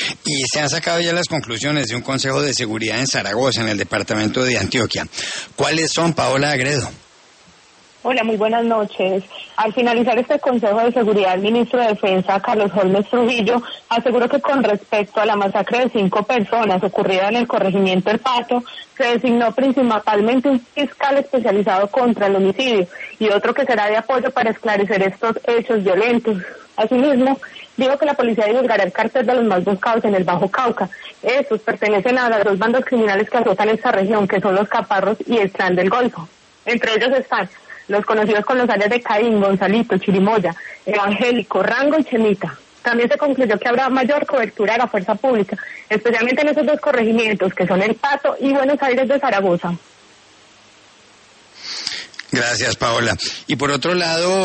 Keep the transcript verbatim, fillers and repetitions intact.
Y se han sacado ya las conclusiones de un Consejo de Seguridad en Zaragoza, en el departamento de Antioquia. ¿Cuáles son, Paola Agredo? Hola, muy buenas noches. Al finalizar este Consejo de Seguridad, el ministro de Defensa, Carlos Holmes Trujillo, aseguró que con respecto a la masacre de cinco personas ocurrida en el corregimiento El Pato, se designó principalmente un fiscal especializado contra el homicidio y otro que será de apoyo para esclarecer estos hechos violentos. Asimismo, dijo que la policía divulgará el cartel de los más buscados en el Bajo Cauca. Estos pertenecen a las dos bandas criminales que azotan esta región, que son los Caparros y el Clan del Golfo. Entre ellos están los conocidos con los alias de Caín, Gonzalito, Chirimoya, Evangélico, Rango y Chemita. También se concluyó que habrá mayor cobertura a la fuerza pública, especialmente en esos dos corregimientos, que son El Pato y Buenos Aires de Zaragoza. Gracias, Paola. Y por otro lado...